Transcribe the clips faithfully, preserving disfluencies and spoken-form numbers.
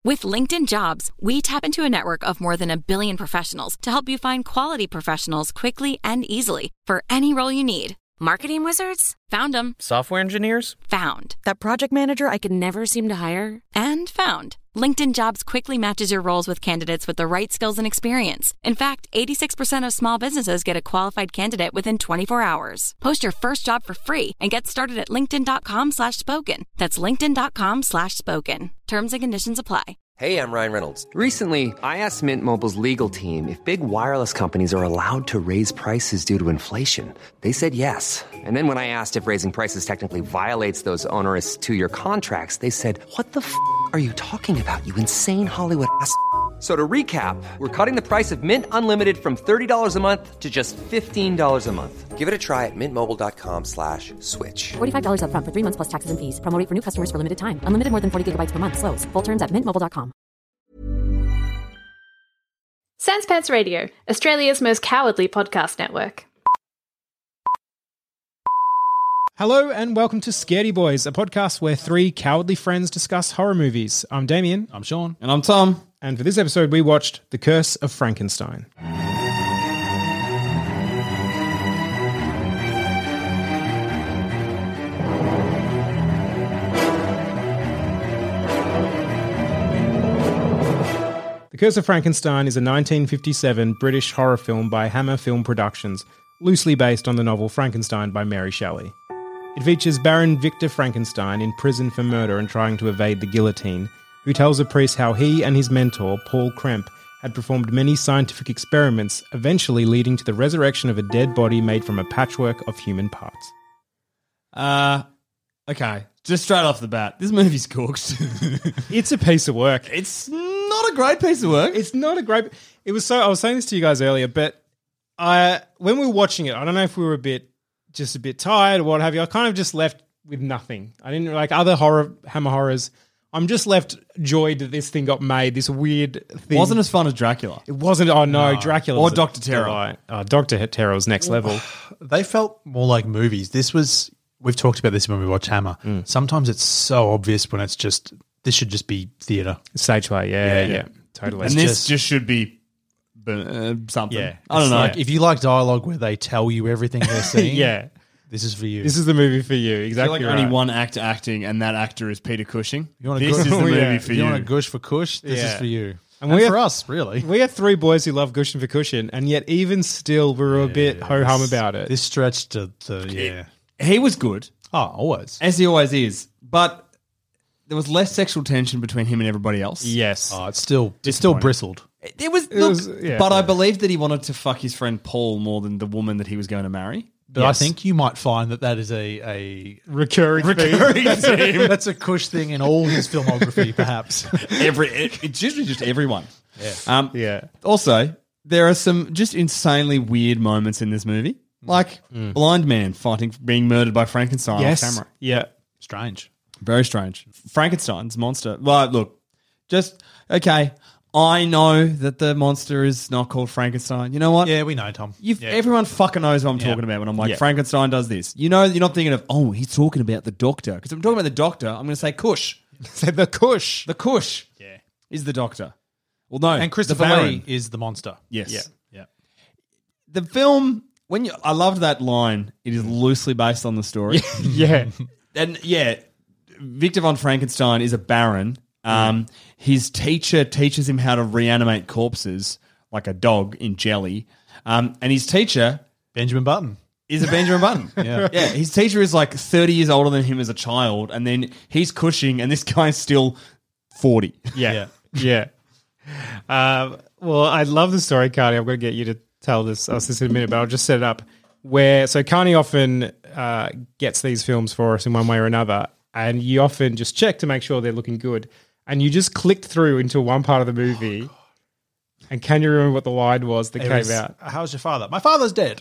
With LinkedIn Jobs, we tap into a network of more than a billion professionals to help you find quality professionals quickly and easily for any role you need. Marketing wizards? Found them. Software engineers? Found. That project manager I could never seem to hire? And found. LinkedIn Jobs quickly matches your roles with candidates with the right skills and experience. In fact, eighty-six percent of small businesses get a qualified candidate within twenty-four hours. Post your first job for free and get started at linkedin.com slash spoken. That's linkedin.com slash spoken. Terms and conditions apply. Hey, I'm Ryan Reynolds. Recently, I asked Mint Mobile's legal team if big wireless companies are allowed to raise prices due to inflation. They said yes. And then when I asked if raising prices technically violates those onerous two-year contracts, they said, what the f*** are you talking about, you insane Hollywood ass f- So to recap, we're cutting the price of Mint Unlimited from thirty dollars a month to just fifteen dollars a month. Give it a try at mintmobile.com slash switch. forty-five dollars up front for three months plus taxes and fees. Promo rate for new customers for limited time. Unlimited more than forty gigabytes per month. Slows full terms at mint mobile dot com. Sans Pants Radio, Australia's most cowardly podcast network. Hello and welcome to Scaredy Boys, a podcast where three cowardly friends discuss horror movies. I'm Damien. I'm Sean. And I'm Tom. And for this episode, we watched The Curse of Frankenstein. The Curse of Frankenstein is a nineteen fifty-seven British horror film by Hammer Film Productions, loosely based on the novel Frankenstein by Mary Shelley. It features Baron Victor Frankenstein in prison for murder and trying to evade the guillotine, who tells a priest how he and his mentor, Paul Kremp, had performed many scientific experiments, eventually leading to the resurrection of a dead body made from a patchwork of human parts. Uh, okay, just straight off the bat, this movie's cooked. It's a piece of work. It's not a great piece of work. It's not a great... It was so... I was saying this to you guys earlier, but I when we were watching it, I don't know if we were a bit... just a bit tired or what have you. I kind of just left with nothing. I didn't like other horror Hammer horrors. I'm just left joyed that this thing got made. This weird thing Wasn't as fun as Dracula. It wasn't. Oh no, no. Dracula or Doctor Terror. Delight. Oh, Doctor Terror was next level. They felt more like movies. This was. We've talked about this when we watch Hammer. Mm. Sometimes it's so obvious when it's just. This should just be theatre. Stage play. Yeah, yeah, yeah. yeah. Totally. And it's this just, just should be. Uh, something. Yeah, I don't know. Like if you like dialogue where they tell you everything they're seeing, yeah, this is for you. This is the movie for you. Exactly. I feel like right. only one actor acting, and that actor is Peter Cushing. You want this gush, is the movie yeah. for you. you. You want a gush for Cush? This Yeah. is for you. And, and we for are, us, really. We are three boys who love Gushing for Cushion, and yet even still we were a bit Yeah, ho-hum this- about it. This stretched to, to yeah. He was good, Oh, always. as he always is, but there was less sexual tension between him and everybody else. Yes. Oh, it's still it's still Disappointing. bristled. It was, It look, was- yeah. but I believe that he wanted to fuck his friend Paul more than the woman that he was going to marry. But Yes. I think you might find that that is a a Recurring, Recurring theme. theme. that's a Cush thing in all his filmography, perhaps. Every it, it's usually just everyone. Yeah. Um, Yeah. Also, there are some just insanely weird moments in this movie, like blind man fighting, being murdered by Frankenstein Yes. on camera. Yeah. Strange. Very strange. Frankenstein's monster. Well, look, just okay. I know that the monster is not called Frankenstein. You know what? Yeah, we know, Tom. You've, yeah. Everyone fucking knows what I'm Yeah. talking about when I'm like, Yeah. Frankenstein does this. You know, you're not thinking of, oh, he's talking about the doctor. Because if I'm talking about the doctor, I'm going to say Cush. So the Kush. The Cush Yeah. is the doctor. Well, no. And Christopher the Baron. Lee is the monster. Yes. Yeah. Yeah. The film, when you, I loved that line, it is loosely based on the story. Yeah. And yeah, Victor von Frankenstein is a baron. Um, his teacher teaches him how to reanimate corpses like a dog in jelly. Um, and his teacher Benjamin Button. is a Benjamin Button. Yeah. Yeah, his teacher is like thirty years older than him as a child, and then he's Cushing, and this guy's still forty. Yeah. Yeah. Um, well, I love the story, Carney. I'm going to get you to tell this us this in a minute, but I'll just set it up. Where so Carney often uh, gets these films for us in one way or another, and you often just check to make sure they're looking good. And you just clicked through into one part of the movie. And can you remember what the line was that It came was, out? How's your father? My father's dead.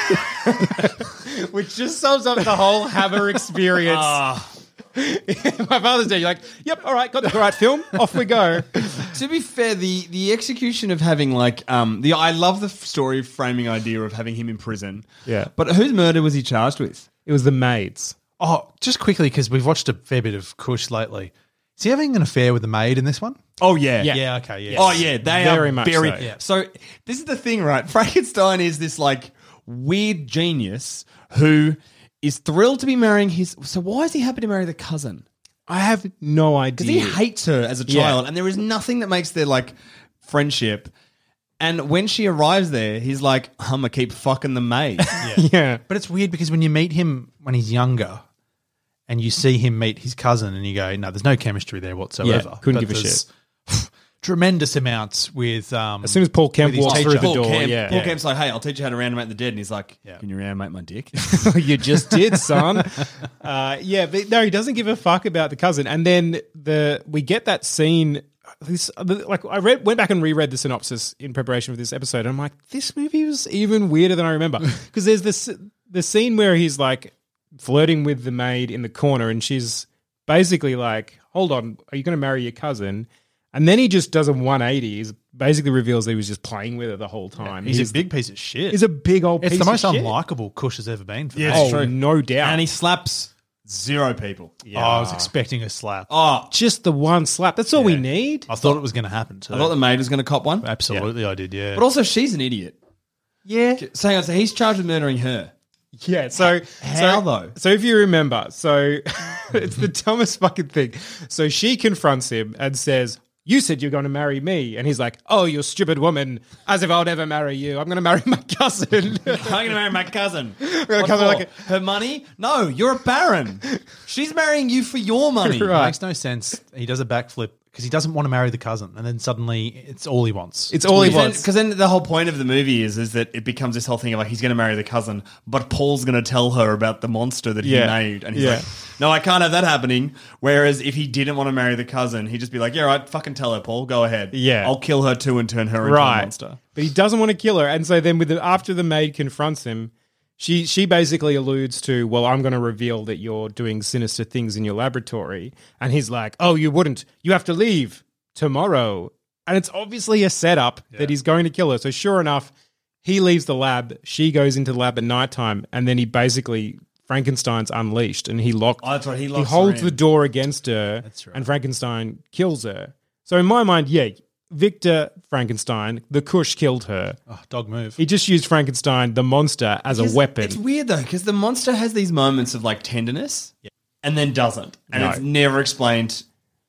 Which just sums up the whole Hammer experience. My father's dead. You're like, yep, all right, got the right film. Off we go. To be fair, the the execution of having like um the I love the story framing idea of having him in prison. Yeah. But whose murder was he charged with? It was the maids. Oh, just quickly, because we've watched a fair bit of Cush lately. Is he having an affair with the maid in this one? Oh, yeah. Yeah. Yeah, okay, yeah. Oh, yeah. They Very are much very. so. Yeah. So this is the thing, right? Frankenstein is this like weird genius who is thrilled to be marrying his. So why is he happy to marry the cousin? I have no Because he idea. hates her as a Yeah. child, and there is nothing that makes their like friendship. And when she arrives there, he's like, "I'm gonna keep fucking the maid." yeah. But it's weird because when you meet him when he's younger and you see him meet his cousin and you go, no, there's no chemistry there whatsoever. Yeah, couldn't But give a there's tremendous amounts with um, As soon as Paul Kemp with his walks teacher. through the Paul door, Kemp, yeah. Paul yeah. Kemp's like, "Hey, I'll teach you how to reanimate the dead," and he's like, Yeah. "Can you reanimate my dick?" You just did, son. Uh, yeah, but no, he doesn't give a fuck about the cousin. And then the we get that scene. This like I read went back and reread the synopsis in preparation for this episode. And I'm like, this movie was even weirder than I remember because there's this the scene where he's like flirting with the maid in the corner, and she's basically like, "Hold on, are you going to marry your cousin?" And then he just does a one eighty. He basically reveals that he was just playing with her the whole time. He's, a big piece of shit. He's a big old. it's piece the most of shit. unlikable Kush has ever been. For Yeah, me. it's Oh, true. no doubt. And he slaps zero people. Oh, I was expecting a slap. Oh, Just the one slap. That's all we need. I thought it was going to happen too. I thought the maid was going to cop one. Absolutely, I did. Yeah, But also, she's an idiot. Yeah. So, hang on, so he's charged with murdering her. Yeah. So How, so, though? So if you remember, so it's the dumbest fucking thing. So she confronts him and says, "You said you're going to marry me," and he's like, "Oh, you stupid woman! As if I would ever marry you. I'm going to marry my cousin." I'm going to marry my cousin. gonna What come for? like her money? No, you're a baron. She's marrying you for your money. it Right. makes no sense. He does a backflip because he doesn't want to marry the cousin, and then suddenly it's all he wants. It's all he Because then, wants. 'cause then the whole point of the movie is is that it becomes this whole thing of like he's going to marry the cousin, but Paul's going to tell her about the monster that he Yeah. made, and he's Yeah. like, "No, I can't have that happening." Whereas if he didn't want to marry the cousin, he'd just be like, "Yeah, right, fucking tell her, Paul, go ahead. Yeah. I'll kill her too and turn her into a Right. monster." But he doesn't want to kill her. And so then with the, after the maid confronts him, she she basically alludes to, "Well, I'm going to reveal that you're doing sinister things in your laboratory." And he's like, "Oh, you wouldn't. You have to leave tomorrow." And it's obviously a setup that he's going to kill her. So sure enough, he leaves the lab. She goes into the lab at nighttime. And then he basically, Frankenstein's unleashed and he locked. Oh, that's right, he He locks her holds in. the door against her. That's right. And Frankenstein kills her. So in my mind, yeah, Victor Frankenstein, the Kush killed her. Oh, dog move. He just used Frankenstein, the monster, as Because a weapon. It's weird though, because the monster has these moments of like tenderness and then doesn't. And No. it's never explained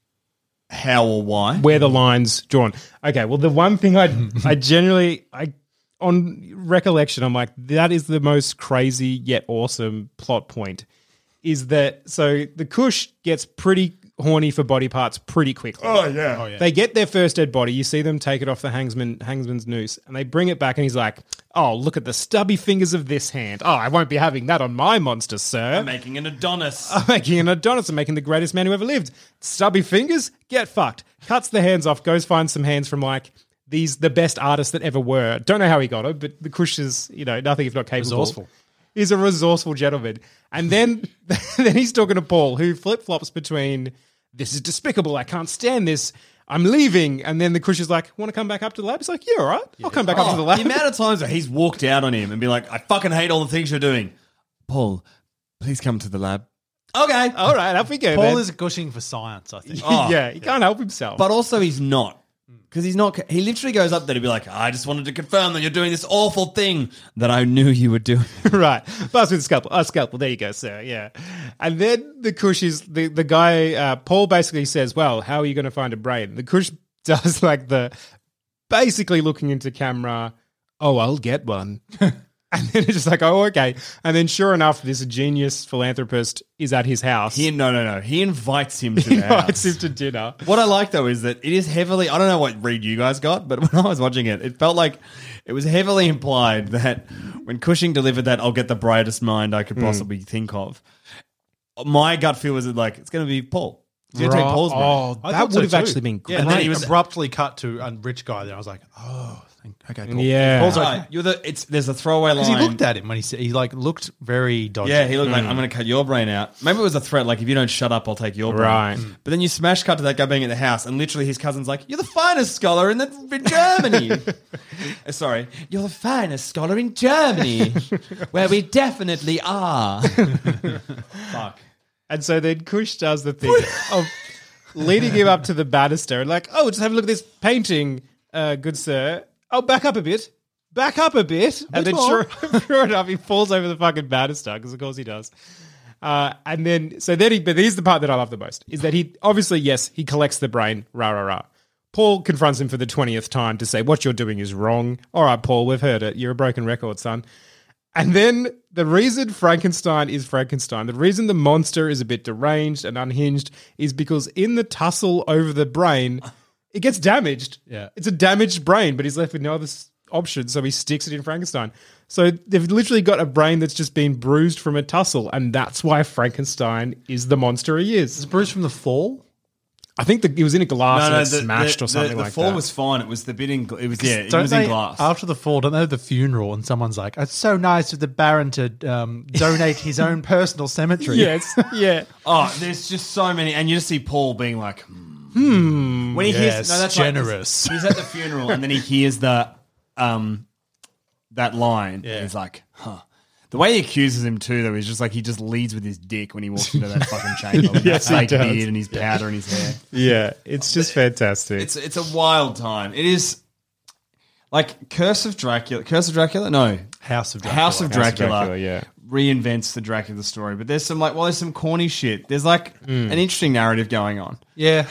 how or why. Where the lines drawn. Okay, well, the one thing I I generally I on recollection, I'm like, that is the most crazy yet awesome plot point. Is that so? The Kush gets pretty horny for body parts pretty quickly. Oh yeah. Oh, yeah. They get their first dead body. You see them take it off the hangsman, hangsman's noose, and they bring it back. And he's like, "Oh, look at the stubby fingers of this hand. Oh, I won't be having that on my monster, sir. I'm making an Adonis. I'm making an Adonis. I'm making the greatest man who ever lived. Stubby fingers, get fucked." Cuts the hands off. Goes find some hands from like these the best artists that ever were. Don't know how he got it, but the Kush is you know nothing if not capable. Resourceful. He's a resourceful gentleman. And then then he's talking to Paul, who flip flops between "This is despicable. I can't stand this. I'm leaving." And then the Kush is like, "Want to come back up to the lab?" He's like, "Yeah, all right. I'll come back up to the Oh, lab." the amount of times that he's walked out on him and be like, "I fucking hate all the things you're doing." Paul, please come to the lab. Okay. All right, up we go. Paul then. is gushing for science, I think. Oh, yeah, he can't help himself. But also he's not. Because he's not. He literally goes up there to be like, "I just wanted to confirm that you're doing this awful thing that I knew you were doing." Right. Bust with a scalpel. Oh, scalpel. There you go, sir. Yeah. And then the Kush is, the, the guy, uh, Paul basically says, "Well, how are you going to find a brain?" The Kush does like the, basically looking into camera, "Oh, I'll get one." And then it's just like, "Oh, okay." And then sure enough, this genius philanthropist is at his house. He no no no. He invites him to He the house. invites him to dinner. What I like though is that it is heavily. I don't know what read you guys got, but when I was watching it, it felt like it was heavily implied that when Cushing delivered that, "I'll get the brightest mind I could possibly think of," my gut feel was like it's going to be Paul. He's going to take Paul's brain. Oh, I that thought so would have too. actually been great. Yeah, and then he was- abruptly cut to a rich guy there. I was like, oh, thank, okay, cool. Yeah. Paul's Right, like, you're the. It's there's a throwaway line. because he looked at him when he said, he like looked very dodgy. Yeah, he looked like, "I'm going to cut your brain out." Maybe it was a threat, like, "If you don't shut up, I'll take your brain." Right. But then you smash cut to that guy being at the house, and literally his cousin's like, "You're the finest scholar in, the, in Germany." Uh, Sorry. "You're the finest scholar in Germany, where we definitely are." Fuck. And so then Kush does the thing of leading him up to the banister and like, oh, just have a look at this painting, uh, good sir. Oh, back up a bit. Back up a bit. And then sure, sure enough, he falls over the fucking banister, because of course he does. Uh, and then, so then he, but here's the part that I love the most, is that he, obviously, yes, he collects the brain, rah, rah, rah. Paul confronts him for the twentieth time to say, what you're doing is wrong. All right, Paul, we've heard it. You're a broken record, son. And then the reason Frankenstein is Frankenstein, the reason the monster is a bit deranged and unhinged is because in the tussle over the brain, it gets damaged. Yeah. It's a damaged brain, but he's left with no other option, so he sticks it in Frankenstein. So they've literally got a brain that's just been bruised from a tussle, and that's why Frankenstein is the monster he is. Is it bruised from the fall? I think the, it was in a glass No, and no, it the, smashed the, or something the, the like fall that. was fine. It was the bit in. It was yeah. It Don't was they, in glass. After the fall, don't they have the funeral and someone's like, it's so nice of the Baron to um, donate his own personal cemetery. Yes, yeah. Oh, there's just so many, and you just see Paul being like, hmm. When he Yes, hears, no, that's generous. Right, he's at the funeral, and then he hears the um that line. Yeah. And he's like, huh. The way he accuses him too, though, is just like he just leads with his dick when he walks into that fucking chamber with Yes, he that fake does. beard and his powder and his hair. Yeah, it's just fantastic. It's it's a wild time. It is like Curse of Dracula. Curse of Dracula? No. House of Dracula. House of House of Dracula, Dracula, yeah. reinvents the Dracula story. But there's some like, well, there's some corny shit. There's like Mm. an interesting narrative going on. Yeah.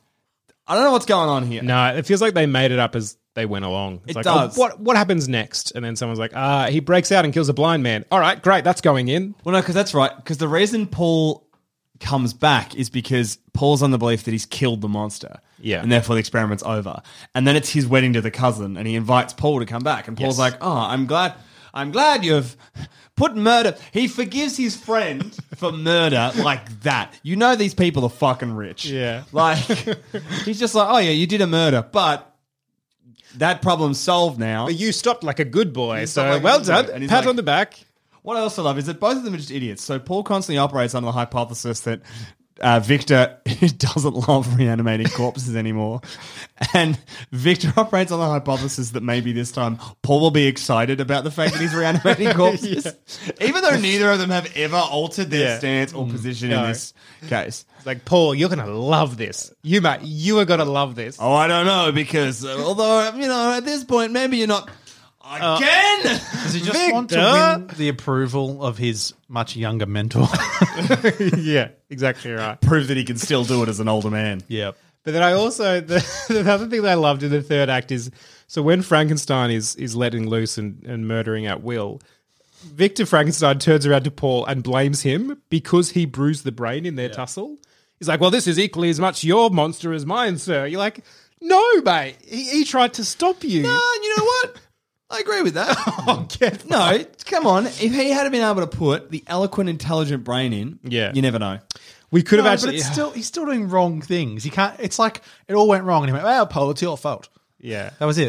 I don't know what's going on here. No, it feels like they made it up as they went along. It's It like, does. Oh, what what happens next? And then someone's like, ah, he breaks out and kills a blind man. All right, great, that's going in. Well, no, because that's right. Because the reason Paul comes back is because Paul's on the belief that he's killed the monster. Yeah. And therefore the experiment's over. And then it's his wedding to the cousin, and he invites Paul to come back. And Paul's Yes. like, oh, I'm glad... I'm glad you've put murder... He forgives his friend for murder like that. You know these people are fucking rich. Yeah. Like, he's just like, oh, yeah, you did a murder, but that problem's solved now. But you stopped like a good boy, You so stopped like a well good done. boy. And he's Pat like- on the back. What I also love is that both of them are just idiots. So Paul constantly operates under the hypothesis that uh, Victor doesn't love reanimating corpses anymore. And Victor operates on the hypothesis that maybe this time Paul will be excited about the fact that he's reanimating corpses. Even though neither of them have ever altered their Yeah. stance or position no. in this case. It's like, Paul, you're going to love this. You, mate, you are going to love this. Oh, I don't know, because uh, although, you know, at this point, maybe you're not... Again? Does he just want to win the approval of his much younger mentor? Yeah, exactly right. Prove that he can still do it as an older man. Yep. But then I also, the, the other thing that I loved in the third act is, so when Frankenstein is is letting loose and, and murdering at will, Victor Frankenstein turns around to Paul and blames him because he bruised the brain in their tussle. He's like, well, this is equally as much your monster as mine, sir. You're like, no, mate. He, he tried to stop you. No, and you know what? I agree with that. Oh, get No, come on. If he had been able to put the eloquent, intelligent brain in, Yeah. you never know. We could have No, actually. but it's still he's still doing wrong things. He can't. It's like it all went wrong, and he went, "Well, Paul, it's your fault." Yeah. That was it.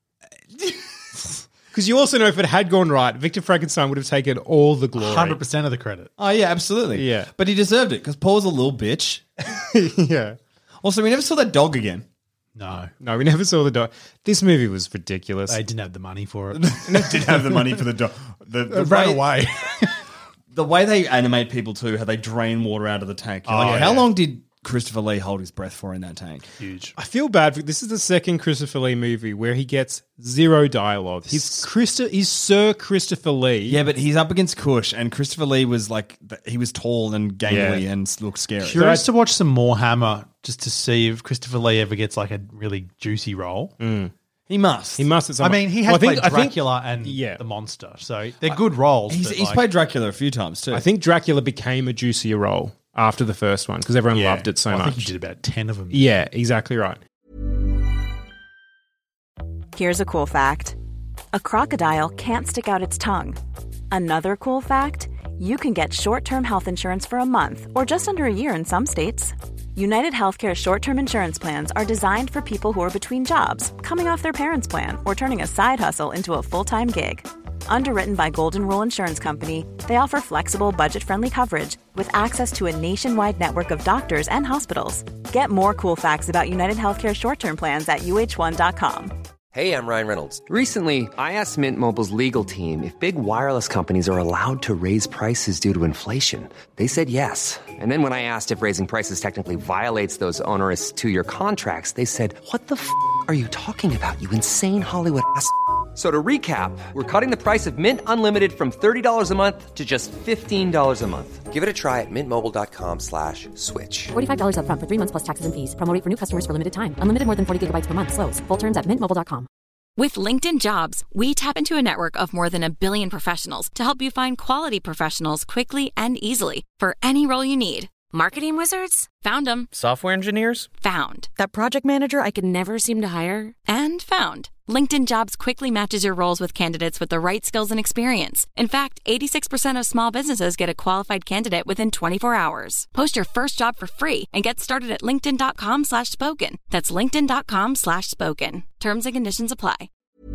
Because you also know if it had gone right, Victor Frankenstein would have taken all the glory. Hundred percent of the credit. Oh, yeah, absolutely. Yeah. But he deserved it because Paul's a little bitch. Yeah. Also, we never saw that dog again. No, No, we never saw the dog. This movie was ridiculous. they didn't have the money for it. Didn't have the money for the dog. The, the It ran way- away. The way they animate people too, how they drain water out of the tank. You're like, Oh, how yeah. long did Christopher Lee hold his breath for in that tank? Huge. I feel bad for this is the second Christopher Lee movie where he gets zero dialogue. He's Christo- he's Sir Christopher Lee. Yeah, but he's up against Cush, and Christopher Lee was like, he was tall and gangly Yeah. and looked scary. Curious to watch some more Hammer just to see if Christopher Lee ever gets like a really juicy role. He must. He must at some I mean, he has Well, I think- played I think- Dracula and yeah. the Monster, so they're good roles. He's, but, he's like, played Dracula a few times too. I think Dracula became a juicier role after the first one because everyone yeah. loved it so I much. think he did about ten of them. Yeah, exactly right. Here's a cool fact. A crocodile can't stick out its tongue. Another cool fact, you can get short-term health insurance for a month or just under a year in some states. United Healthcare short-term insurance plans are designed for people who are between jobs, coming off their parents' plan, or turning a side hustle into a full-time gig. Underwritten by Golden Rule Insurance Company, they offer flexible, budget-friendly coverage with access to a nationwide network of doctors and hospitals. Get more cool facts about United Healthcare short-term plans at U H one dot com. Hey, I'm Ryan Reynolds. Recently, I asked Mint Mobile's legal team if big wireless companies are allowed to raise prices due to inflation. They said yes. And then when I asked if raising prices technically violates those onerous two-year contracts, they said, what the f*** are you talking about, you insane Hollywood ass f- So to recap, we're cutting the price of Mint Unlimited from thirty dollars a month to just fifteen dollars a month. Give it a try at mintmobile.com slash switch. forty-five dollars up front for three months plus taxes and fees. Promo rate for new customers for limited time. Unlimited more than forty gigabytes per month. Slows full terms at mint mobile dot com. With LinkedIn Jobs, we tap into a network of more than a billion professionals to help you find quality professionals quickly and easily for any role you need. Marketing wizards? Found them. Software engineers? Found. That project manager I could never seem to hire? And found. LinkedIn Jobs quickly matches your roles with candidates with the right skills and experience. In fact, eighty-six percent of small businesses get a qualified candidate within twenty-four hours. Post your first job for free and get started at linkedin.com slash spoken. That's linkedin.com slash spoken. Terms and conditions apply.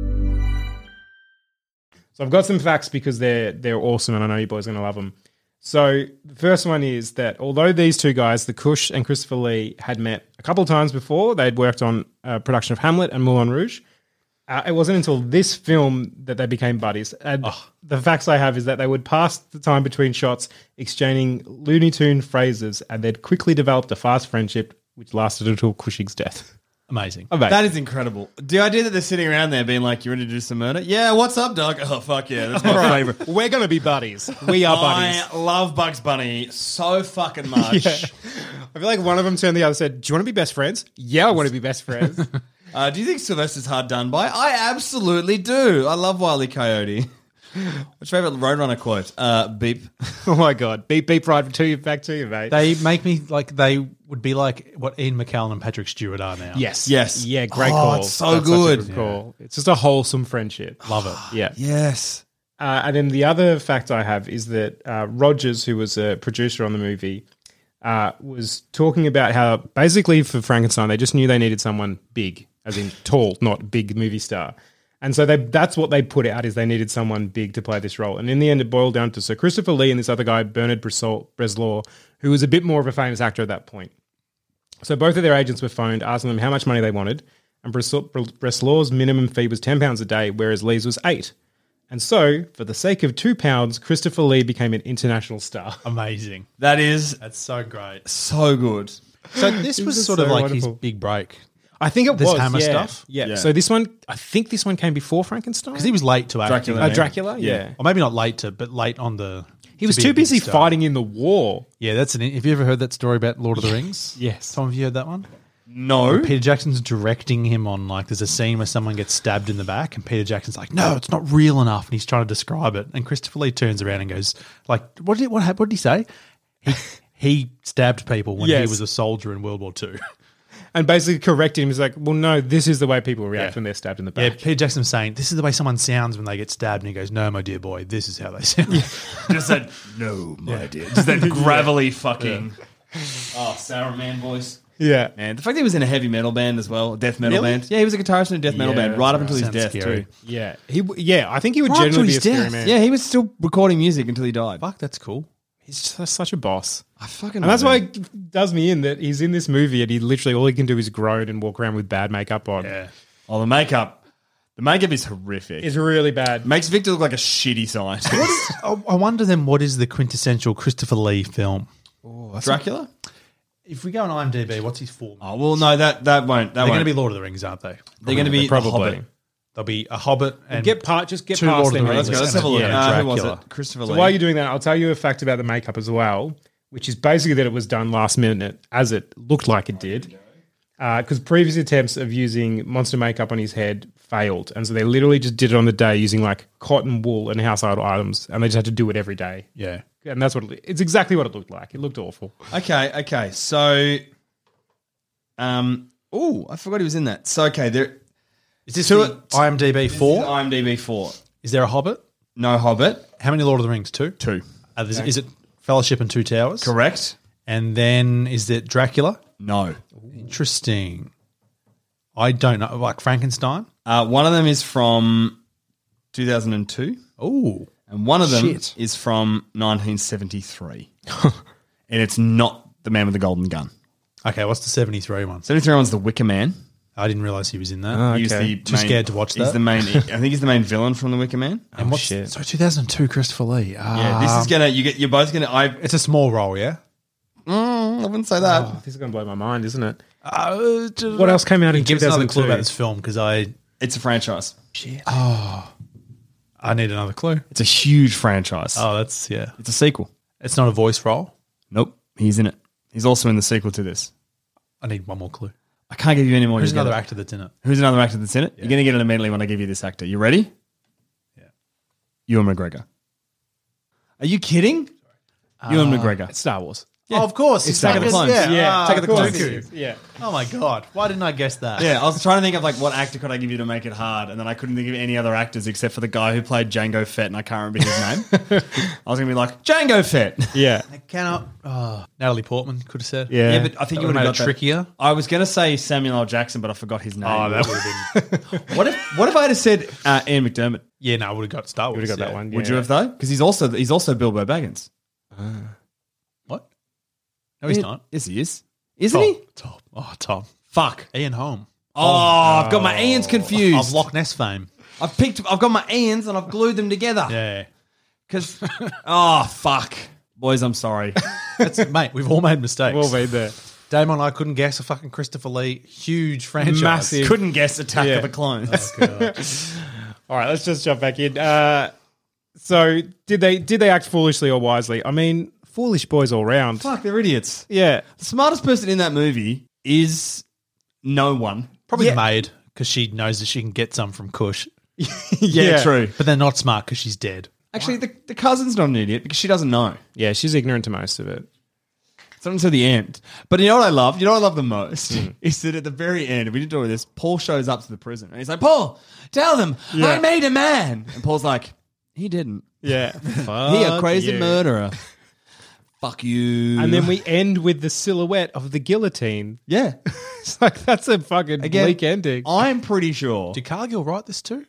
So I've got some facts because they're they're awesome and I know you boys are going to love them. So the first one is that although these two guys, the Cush and Christopher Lee, had met a couple of times before, they'd worked on a production of Hamlet and Moulin Rouge, uh, it wasn't until this film that they became buddies. And oh. the facts I have is that they would pass the time between shots exchanging Looney Tune phrases and they'd quickly developed a fast friendship which lasted until Cushing's death. Amazing. Amazing. That is incredible. The idea that they're sitting around there being like, you ready to do some murder? Yeah, what's up, Doug? Oh, fuck yeah. That's my favorite. We're going to be buddies. We are buddies. I love Bugs Bunny so fucking much. Yeah. I feel like one of them turned to the other and said, do you want to be best friends? Yeah, I want to be best friends. uh, do you think Sylvester's hard done by? I absolutely do. I love Wile E. Coyote. What's your favourite Roadrunner quote? Uh, beep. Oh my God. Beep, beep, right to you, back to you, mate. They make me like they would be like what Ian McKellen and Patrick Stewart are now. Yes. Yes. Yeah, great oh, call. It's so That's good. Such a good call. It's just a wholesome friendship. Love it. Yeah. Yes. Uh, and then the other fact I have is that uh, Rogers, who was a producer on the movie, uh, was talking about how basically for Frankenstein, they just knew they needed someone big, as in tall, not big movie star. And so they, that's what they put out, is they needed someone big to play this role. And in the end, it boiled down to Sir Christopher Lee and this other guy, Bernard Breslau, Breslau, who was a bit more of a famous actor at that point. So both of their agents were phoned, asking them how much money they wanted. And Breslau's minimum fee was ten pounds a day, whereas Lee's was eight. And so, for the sake of two pounds, Christopher Lee became an international star. Amazing. That is That's so great. so good. So this was is sort so of like wonderful. his big break. I think it This was Hammer yeah. stuff? Yeah. Yeah. So this one, I think this one came before Frankenstein. Because he was late to acting. Dracula. Uh, Yeah. Dracula, yeah. Or maybe not late to, but late on the... He was to be too a big busy star. fighting in the war. Yeah, that's an... Have you ever heard that story about Lord of the Rings? Yes. Some of you heard that one? No. Peter Jackson's directing him on, like, there's a scene where someone gets stabbed in the back and Peter Jackson's like, no, it's not real enough. And he's trying to describe it. And Christopher Lee turns around and goes, like, what did, what, hap- what did he say? He, he stabbed people when Yes. he was a soldier in World War Two. And basically corrected him. He's like, well, no, this is the way people react Yeah. when they're stabbed in the Yeah, back. Peter Jackson's saying, this is the way someone sounds when they get stabbed. And he goes, no, my dear boy, this is how they sound. Just that, no, my dear. Just that gravelly fucking, oh, Sarah Man voice. Yeah. And the fact that he was in a heavy metal band as well, a death metal Really? band. Yeah, he was a guitarist in a death metal Yeah, band right up that's until his right. death Sounds scary. too. Yeah. He, w- yeah, I think he would Right up to generally be a his scary death. man. Yeah, he was still recording music until he died. Fuck, that's cool. He's just such a boss. I fucking And that's love why him. it does me in that he's in this movie and he literally, all he can do is groan and walk around with bad makeup on. Yeah. Oh, the makeup. The makeup is horrific. It's really bad. Makes Victor look like a shitty scientist. I I wonder then, what is the quintessential Christopher Lee film? Dracula? If we go on IMDb, what's his form? Oh, well, no, that, that won't. That They're going won't. to be Lord of the Rings, aren't they? They're going to be Probably. The Hobbit. There'll be a Hobbit and Get part, just get two past Lord of them. the Let's Rings. go. Let's have a look. Yeah, Uh, who was Dracula. it? Christopher So Lee. while you're doing that, I'll tell you a fact about the makeup as well, which is basically that it was done last minute, as it looked like it did. Because previous attempts of using monster makeup on his head failed. And so they literally just did it on the day using like cotton wool and household items. And they just had to do it every day. Yeah. And that's what it, it's exactly what it looked like. It looked awful. Okay, okay. So, um, oh, I forgot he was in that. So, okay, there. Is this To the it- IMDb This is four? IMDb four. Is there a Hobbit? No Hobbit. How many Lord of the Rings? Two? Two. Uh, is, is it Fellowship and Two Towers? Correct. And then is it Dracula? No. Interesting. I don't know. Like Frankenstein? Uh, one of them is from two thousand two, Oh. and one of them Shit. is from nineteen seventy-three. And it's not The Man with the Golden Gun. Okay, what's the seventy-three one? seventy-three one's The Wicker Man. I didn't realize he was in that. Oh, He's okay. the Too scared to watch He's that. the main. I think he's the main villain from The Wicker Man. and what's, shit. So two thousand two, Christopher Lee. Ah, Yeah, this is gonna. You get. You're both gonna. I. It's a small role, yeah. Mm, I wouldn't say that. Oh, this is going to blow my mind, isn't it? Uh, What else came out in Give us another clue two thousand two? about this film because I It's a franchise. I need another clue. It's a huge franchise. Oh, that's yeah. It's a sequel. It's not a voice role. Nope. He's in it. He's also in the sequel to this. I need one more clue. I can't give you any more. Who's You get another it. actor that's in it? Who's another actor that's in it? You're going to get it immediately when I give you this actor. You ready? Yeah. Ewan McGregor. Are you kidding? Ewan McGregor. It's Star Wars. Oh, of course. It's Attack of the Clones. Yeah. Yeah, Ah, Attack of the of Clones. course. It is, yeah. Oh my god! Why didn't I guess that? Yeah, I was trying to think of like what actor could I give you to make it hard, and then I couldn't think of any other actors except for the guy who played Jango Fett, and I can't remember his name. I was going to be like, Jango Fett. Yeah. I cannot. Oh, Natalie Portman could have said. Yeah. Yeah, but I think That you would would've have made got it that. trickier. I was going to say Samuel L. Jackson, but I forgot his name. Oh, that would have been. What if What if I had said uh, Ian McDermott? Yeah, no, I would have got Star Wars. Would have got yeah. that one. Would yeah. you have though? Because he's also he's also Bilbo Baggins. What? No, he's Ian- not. Yes, he is. Isn't Tom. he? Tom. Oh, Tom. Fuck. Ian Holm. Oh, I've got my Ian's confused. Of Loch Ness fame. I've picked. I've got my Ian's and I've glued them together. Yeah. Because, oh fuck, boys, I'm sorry. That's, mate, we've all made mistakes. We'll be there. Damon and I couldn't guess a fucking Christopher Lee huge franchise. Massive. Couldn't guess Attack Yeah. of the Clones. All right, let's just jump back in. Uh, so, did they did they act foolishly or wisely? I mean, foolish boys all round. Fuck, they're idiots. Yeah. The smartest person in that movie is no one. Probably Yeah. the maid because she knows that she can get some from Kush. Yeah, Yeah. true. But they're not smart because she's dead. Actually, the, the cousin's not an idiot because she doesn't know. Yeah, she's ignorant to most of it. It's not until the end. But you know what I love? You know what I love the most? Is that at the very end, we didn't do this, Paul shows up to the prison and he's like, Paul, tell them I made a man. And Paul's like, he didn't. Yeah. He a crazy you. murderer. Fuck you. And then we end with the silhouette of the guillotine. yeah. It's like, that's a fucking Again, bleak ending. I'm pretty sure. Did Cargill write this too?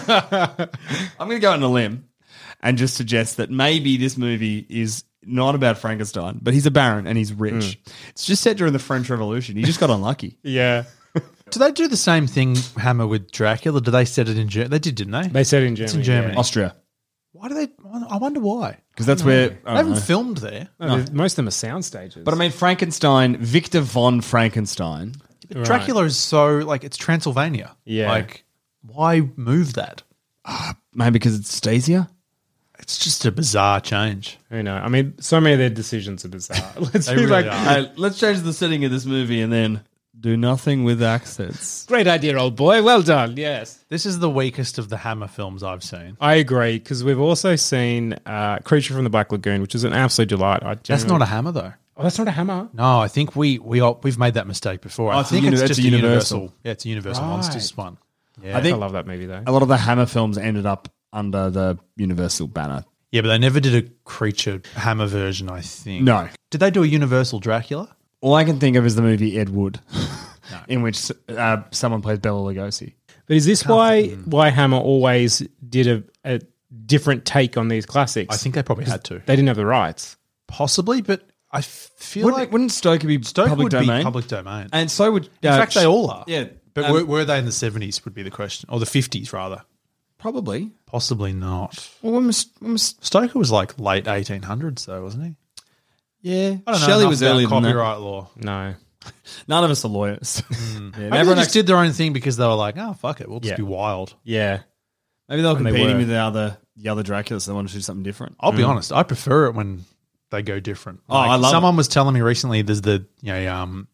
I'm going to go on a limb and just suggest that maybe this movie is not about Frankenstein, but he's a baron and he's rich. It's just set during the French Revolution. He just got unlucky. Yeah. Do they do the same thing, Hammer, with Dracula? Do they set it in Germany? They did, didn't they? They said in Germany. in Germany. yeah. Austria. Why do they? I wonder why. Because that's where. I They don't haven't know. filmed there. No, there's- Most of them are sound stages. But I mean, Frankenstein, Victor von Frankenstein. But Dracula is so like it's Transylvania. Yeah. Like why move that? Maybe because it's Stasia? It's just a bizarre change. Who knows? I mean, so many of their decisions are bizarre. Let's They be really like, are. Hey, let's change the setting of this movie and then do nothing with accents. great idea, old boy. Well done. Yes. This is the weakest of the Hammer films I've seen. I agree, because we've also seen uh, Creature from the Black Lagoon, which is an absolute delight. I That's genuinely- not a Hammer though. Oh, that's not a hammer. No, I think we we all, we've made that mistake before. Oh, I it's a think uni- it's it's just a a Universal. universal. Yeah, it's a Universal Right. Monsters one. Yeah, I think I love that movie, though. a lot of the Hammer films ended up under the Universal banner. yeah, but they never did a Creature Hammer version. I think. No. Did they do a Universal Dracula? All I can think of is the movie Ed Wood, in which uh, someone plays Bela Lugosi. But is this why why Hammer always did a, a different take on these classics? I think they probably had to. They didn't have the rights. Possibly, but I f- feel Wouldn't, like wouldn't Stoker be Stoker public would domain? be public domain. And so would... In uh, fact, they all are. Yeah. But um, were, were they in the seventies would be the question. Or the fifties, rather. Probably. Possibly not. Well, when was, when was, Stoker was like late eighteen hundreds, though, wasn't he? yeah. I don't know. Shelley enough was about earlier than that. copyright law. No. None of us are lawyers. yeah, Maybe everyone they just actually- did their own thing because they were like, oh, fuck it. We'll just Yeah. be wild. Yeah. Maybe they were And they competing were. with the other the other Draculas. So they wanted to do something different. I'll be honest. I prefer it when they go different. Oh, I love Someone was telling me recently there's the, you know, um,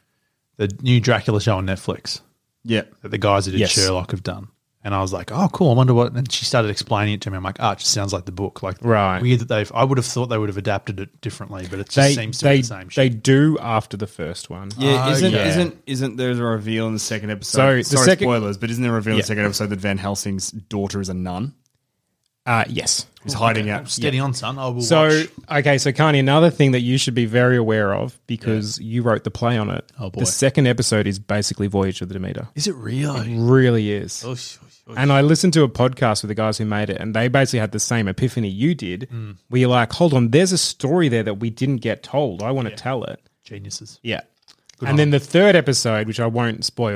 the new Dracula show on Netflix Yeah. that the guys that did Yes. Sherlock have done. And I was like, oh, cool. I wonder what. And she started explaining it to me. I'm like, oh, it just sounds like the book. Like, Right. weird that they've. I would have thought they would have adapted it differently, but it just They, seems to they, be the same they shit. do after the first one. Yeah, Oh, isn't yeah. isn't isn't there a reveal in the second episode? So, the Sorry, second- spoilers, but isn't there a reveal in Yeah. the second episode that Van Helsing's daughter is a nun Uh, yes. who's hiding out? Steady on, son. I will So, watch. okay, so Carney, another thing that you should be very aware of, because you wrote the play on it. Oh, boy. The second episode is basically Voyage of the Demeter. Is it really? It really is. Osh, osh, osh. And I listened to a podcast with the guys who made it, and they basically had the same epiphany you did, Mm. where you're like, hold on, there's a story there that we didn't get told. I want to tell it. Geniuses. Yeah. Good and on then the third episode, which I won't spoil,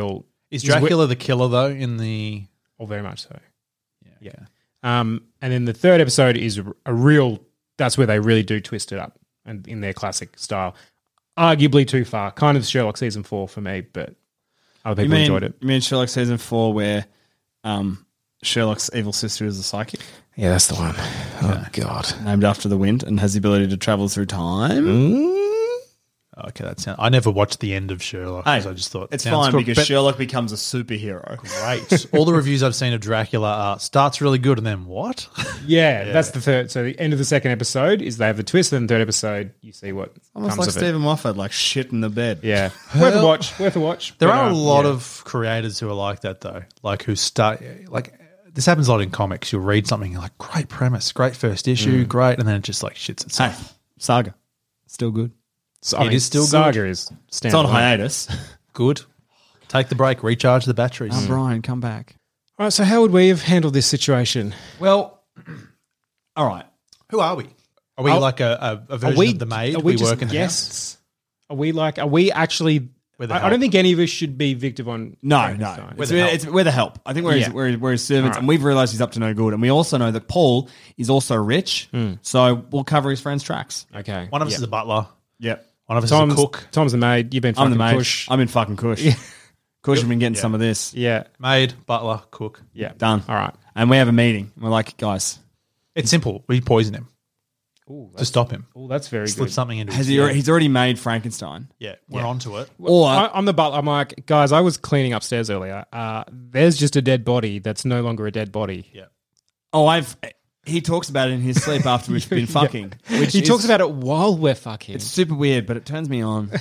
Is He's wi- Dracula the killer though? In the Oh, very much so. yeah, Yeah. Um, and then the third episode is a, a real. That's where they really do twist it up, and in their classic style. Arguably too far, kind of Sherlock season four for me, but other You people mean, enjoyed it. you mean Sherlock season four where um, Sherlock's evil sister is a psychic? Yeah, that's the one. Oh God. Named after the wind and has the ability to travel through time. Mm. okay, that sounds. I never watched the end of Sherlock. Hey, 'cause I just thought it's sounds fine cool. because But- Sherlock becomes a superhero. Great. All the reviews I've seen of Dracula are starts really good and then what? Yeah, that's the third. So the end of the second episode is they have the twist, and the third episode you see what Almost comes like of it. Stephen Moffat, like shit in the bed. Yeah, worth a watch. Worth a watch. There But, are a um, lot yeah. of creators who are like that though, like who start like this happens a lot in comics. You'll read something you're like great premise, great first issue, great, and then it just like shits Hey, itself. Saga. Still good. So, I It mean, is still Saga is It's on standalone. hiatus. Good. Take the break, recharge the batteries. Oh, Brian, come back. All right, so how would we have handled this situation? Well, all right. Who are we? Are we Are- like a, a, a Are version we of the maid? Are we, just work in the house? guests? Are we like? Are we actually? We're the I, I help. don't think any of us should be Victor von. No, no. Frankenstein. It's, the we're, help. it's, we're the help. I think we're, his, Yeah. we're, we're his servants, All right. and we've realised he's up to no good. And we also know that Paul is also rich, Hmm. so we'll cover his friend's tracks. Okay. One of us Yeah. is a butler. Yep. One of us Tom's, is a cook. Tom's the maid. You've been I'm fucking the mate. push. I'm in fucking Kush. Kush has been getting some of this. yeah. Maid, butler, cook. Yeah. Done. All right. And we have a meeting. We're like, guys, It's simple. We poison him Ooh, to stop him. Oh, that's very Slip good. something into has his he? ear. He's already made Frankenstein. Yeah, we're onto it. Or I, I'm the butler. I'm like, guys, I was cleaning upstairs earlier. Uh, there's just a dead body that's no longer a dead body. Yeah. oh, I've. He talks about it in his sleep after we've been fucking. Which He is- talks about it while we're fucking. It's super weird, but it turns me on.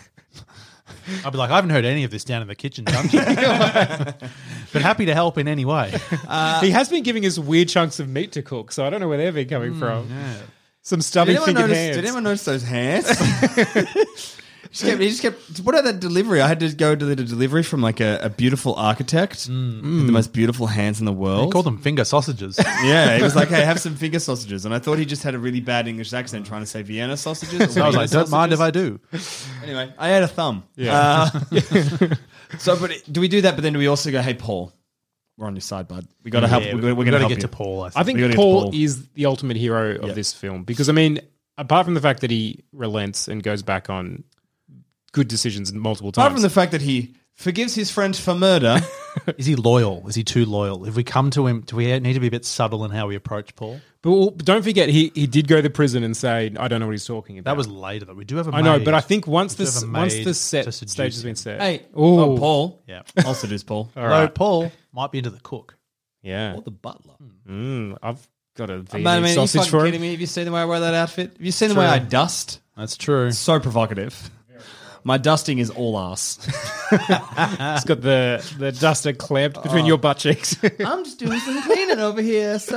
I'll be like, I haven't heard any of this down in the kitchen dungeon. But happy to help in any way. he has been giving us weird chunks of meat to cook, so I don't know where they've been coming from. Some Did stubby anyone, fingered notice, hands. did anyone notice those hands? he, just kept, he just kept. What about that delivery? I had to go to the delivery from like a, a beautiful architect with the most beautiful hands in the They world. call them finger sausages. Yeah, he was like, "Hey, have some finger sausages," and I thought he just had a really bad English accent trying to say Vienna sausages. or So I was Vienna like, don't mind if I do. Anyway, I had a thumb. Yeah. Uh, so, but do we do that? But then do we also go, "Hey, Paul, we're on your side, bud. We got to help. Yeah, we're, we- we're we going to gotta help get you." to Paul, I think. I think We gotta get to Paul, Paul. is the ultimate hero of Yeah. this film because, I mean, apart from the fact that he relents and goes back on good decisions multiple times. Apart from the fact that he forgives his friend for murder, Is he loyal? Is he too loyal? If we come to him, do we need to be a bit subtle in how we approach Paul? but, well, but don't forget, he, he did go to prison and say, I don't know what he's talking about. That was later, though. We do have a I know, maid. but I think once We the do have a once maid the set to seduce stage has him. been set. hey, Ooh. oh, Paul, Yeah. I'll seduce Paul. All Although right. Paul might be into the cook. Yeah. Or the butler. Mm, I've got a But, I Viennese mean, are you sausage fucking for kidding him. me? Have you seen the way I wear that outfit? Have you seen the way True. I dust? That's true. So provocative. My dusting is all ass. It's got the, the duster clamped between your butt cheeks. I'm just doing some cleaning over here, so.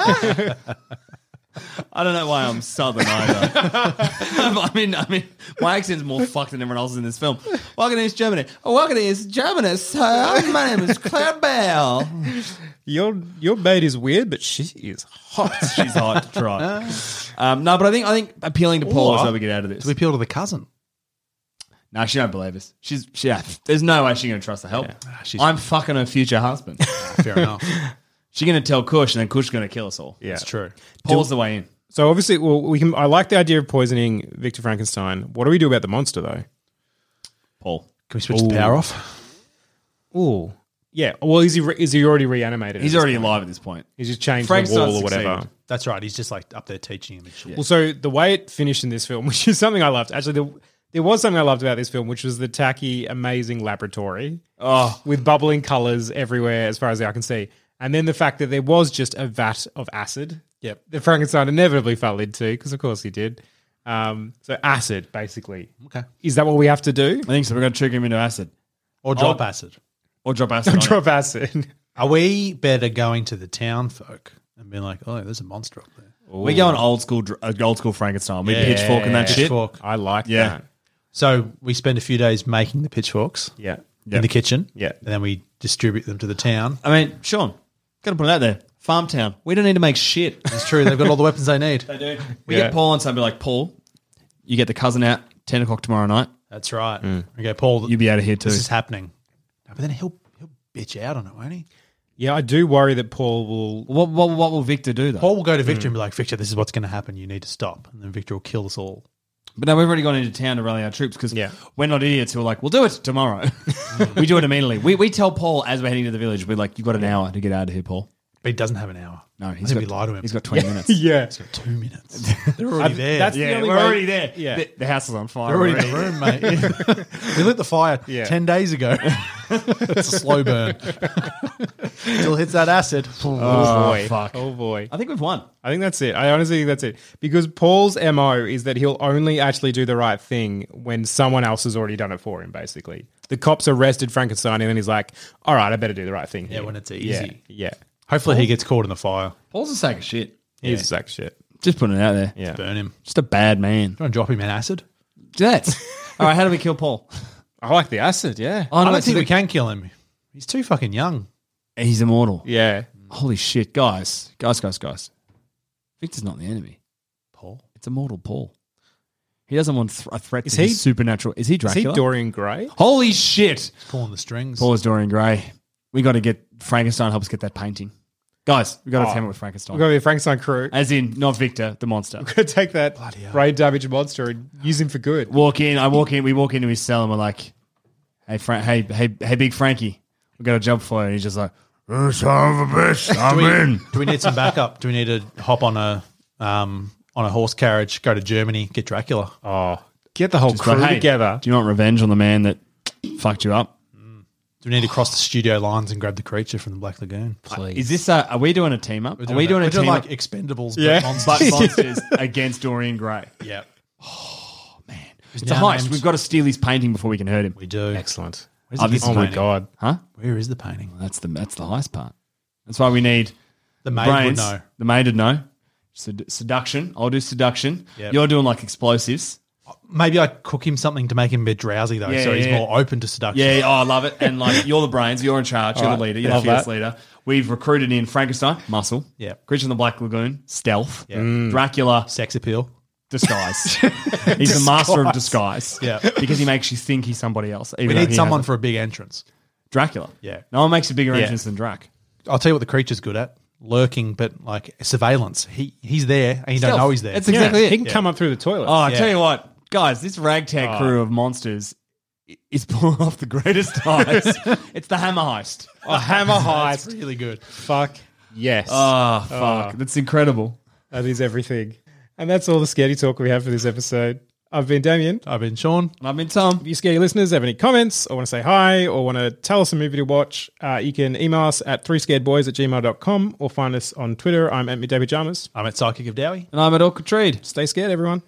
I don't know why I'm southern either. I mean, I mean, my accent's more fucked than everyone else's in this film. Welcome to East Germany. Oh, welcome to East Germany, sir. My name is Claire Bell. your your maid is weird, but she is hot. She's hard to try. Um, no, but I think I think appealing to Paul is how we get out of this. Do we appeal to the cousin? No, she don't believe us. She's she, yeah, there's no way she's gonna trust the help. she's- I'm fucking her future husband. Fair enough. She's gonna tell Kush, and then Kush is gonna kill us all. Yeah. That's true. Paul's the way in. So obviously, well, we can. I like the idea of poisoning Victor Frankenstein. What do we do about the monster, though? Paul. Can we switch the power off? Ooh, yeah. Well, is he re- is he already reanimated? He's at this already point? alive at this point. He's just changed the Frankenstein wall or whatever. succeeded. That's right. He's just like up there teaching him and shit. Well, so the way it finished in this film, which is something I loved. Actually, there, there was something I loved about this film, which was the tacky, amazing laboratory Oh, with bubbling colors everywhere, as far as the eye can see. And then the fact that there was just a vat of acid. Yep. That Frankenstein inevitably fell into, because of course he did. Um, so acid, basically. Okay. Is that what we have to do? I think so. We're gonna trick him into acid Or drop Oh. acid. or drop acid. on him. Drop acid. Are we better going to the town folk and being like, oh, there's a monster up there? We're going old school, dr- uh, old school Frankenstein. We Yeah. pitchfork and that shit. Pitchfork. I like Yeah. that. So we spend a few days making the pitchforks Yeah. Yeah. in the kitchen. Yeah. And then we distribute them to the town. I mean, Sean, gotta put it out there. Farm town. We don't need to make shit. It's true. They've got all the weapons they need. They do. We Yeah. get Paul on something like, Paul, you get the cousin out ten o'clock tomorrow night. That's right. Okay, Paul, You be out of here too. this is happening. No, but then he'll bitch out on it, won't he? Yeah, I do worry that Paul will. What, what, what will Victor do, though? Paul will go to Victor and be like, Victor, this is what's going to happen. You need to stop. And then Victor will kill us all. But now we've already gone into town to rally our troops because Yeah. we're not idiots who are like, we'll do it tomorrow. We do it immediately. We we tell Paul as we're heading to the village, we're like, you've got an hour to get out of here, Paul. But he doesn't have an hour. No, I he's think got, we lie to him. He's got twenty minutes. Yeah. He's got two minutes. They're already there. that's- Yeah, the only we're way- already there. Yeah. The, the house is on fire. They're already in the room, mate. We lit the fire Yeah. ten days ago. It's a slow burn. Still hits that acid. Oh, boy. fuck. Oh, boy. I think we've won. I think that's it. I honestly think that's it. Because Paul's M O is that he'll only actually do the right thing when someone else has already done it for him, basically. The cops arrested Frankenstein and then he's like, all right, I better do the right thing Yeah, here. when it's Yeah, easy. yeah. Hopefully he gets caught in the fire. Paul's a sack of shit. He's a sack of shit. Just putting it out there. Yeah. Burn him. Just a bad man. Try and drop him in acid. That's all right. How do we kill Paul? I like the acid, yeah. Oh, I no, don't so think the- we can kill him. He's too fucking young. He's immortal. Yeah. Holy shit, guys, guys, guys, guys. Victor's not the enemy. Paul. It's immortal Paul. He doesn't want th- a threat Is to he- his supernatural. Is he Is he Dracula? Dorian Gray? Holy shit! Pulling the strings. Paul is Dorian Gray. We got to get Frankenstein. Help us get that painting, guys. We got to Oh. team up with Frankenstein. We've got to be a Frankenstein crew. As in, not Victor, the monster. We're going to take that brain damaged monster and use him for good. Walk in. I walk in. We walk into his cell and we're like, "Hey, Fra- hey, hey, hey, big Frankie, we got a job for you." And he's just like, "Oh, son of a bitch, I'm do, we, in." do we need some backup? Do we need to hop on a um, on a horse carriage, go to Germany, get Dracula? Oh, get the whole Just crew like, hey, together. Do you want revenge on the man that fucked you up? Do we need to cross the studio lines and grab the creature from the Black Lagoon? Please. Is this? A, are we doing a team up? We're Are we doing that. a We're team like up? Expendables, Yeah. but But monsters. monsters against Dorian Gray. Yeah. It's a now heist. named- We've got to steal his painting before we can hurt him. We do. Excellent. Where's Oh, the this is Oh, my painting? God. Huh? Where is the painting? That's the that's the heist part. That's why we need The maid brains. would know. The maid would know. Sed- seduction. I'll do seduction. Yep. You're doing like explosives. Maybe I cook him something to make him a bit drowsy, though, Yeah, so he's yeah, yeah. more open to seduction. Yeah, oh, I love it. And like you're the brains, you're in charge, you're All the right. leader, you're the Love fierce that. leader. We've recruited in Frankenstein, muscle. Yeah. Creature in the Black Lagoon, stealth. Yeah. Mm. Dracula, Sex appeal. disguise. He's the master of disguise. Yeah. Because he makes you think he's somebody else. We need someone for a big entrance. Dracula. Yeah. No one makes a bigger Yeah. entrance than Drac. I'll tell you what the creature's good at. Lurking, but like surveillance. He He's there and you don't Stealth. know he's there. That's exactly Yeah, it. he can Yeah. come up through the toilet. Oh, I Yeah. tell you what, guys, this ragtag Oh. crew of monsters i- is pulling off the greatest heist. It's the Hammer Heist. A hammer That's heist. really good. Fuck yes. Oh, fuck. Oh. That's incredible. That is everything. And that's all the Scaredy Talk we have for this episode. I've been Damien. I've been Sean. And I've been Tom. If you Scary listeners have any comments or want to say hi or want to tell us a movie to watch, uh, you can email us at three scared boys at gmail dot com or find us on Twitter. I'm at Midday Pajamas. I'm at Psychic of Dowie. And I'm at Orchid Trade. Stay scared, everyone.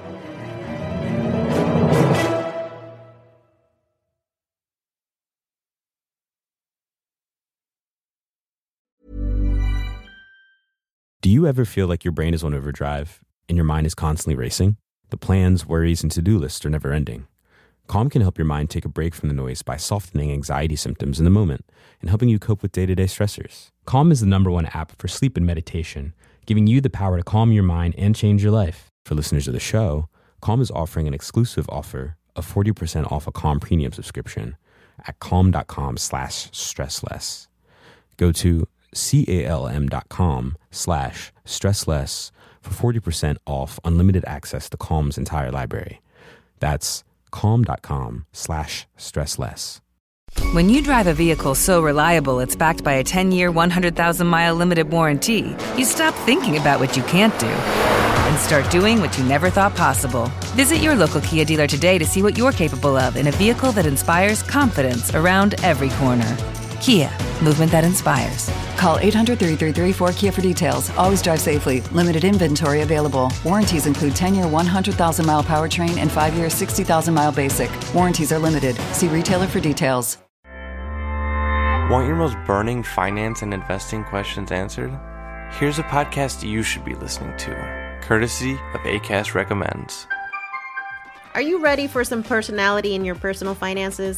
Do you ever feel like your brain is on overdrive and your mind is constantly racing? The plans, worries, and to-do lists are never ending. Calm can help your mind take a break from the noise by softening anxiety symptoms in the moment and helping you cope with day-to-day stressors. Calm is the number one app for sleep and meditation, giving you the power to calm your mind and change your life. For listeners of the show, Calm is offering an exclusive offer of forty percent off a Calm premium subscription at calm.com slash stressless. Go to calm.com slash stressless for forty percent off unlimited access to Calm's entire library. That's calm.com slash stressless. When you drive a vehicle so reliable it's backed by a ten-year, one hundred thousand mile limited warranty, you stop thinking about what you can't do and start doing what you never thought possible. Visit your local Kia dealer today to see what you're capable of in a vehicle that inspires confidence around every corner. Kia, movement that inspires. Call eight hundred, three three three, four K I A for details. Always drive safely. Limited inventory available. Warranties include ten-year, one hundred thousand mile powertrain and five-year, sixty thousand mile basic. Warranties are limited. See retailer for details. Want your most burning finance and investing questions answered? Here's a podcast you should be listening to, courtesy of Acast Recommends. Are you ready for some personality in your personal finances?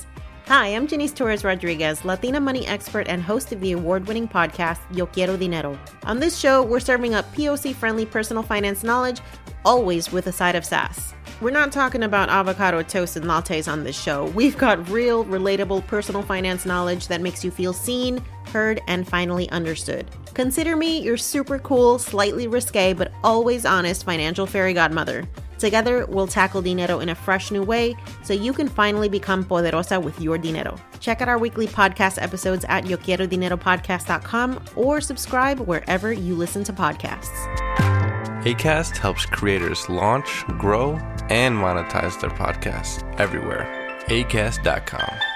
Hi, I'm Janice Torres-Rodriguez, Latina money expert and host of the award-winning podcast, Yo Quiero Dinero. On this show, we're serving up P O C-friendly personal finance knowledge, always with a side of sass. We're not talking about avocado toast and lattes on this show. We've got real, relatable personal finance knowledge that makes you feel seen, heard, and finally understood. Consider me your super cool, slightly risque, but always honest financial fairy godmother. Together, we'll tackle dinero in a fresh new way so you can finally become poderosa with your dinero. Check out our weekly podcast episodes at yo quiero dinero podcast dot com or subscribe wherever you listen to podcasts. Acast helps creators launch, grow, and monetize their podcasts everywhere. acast dot com.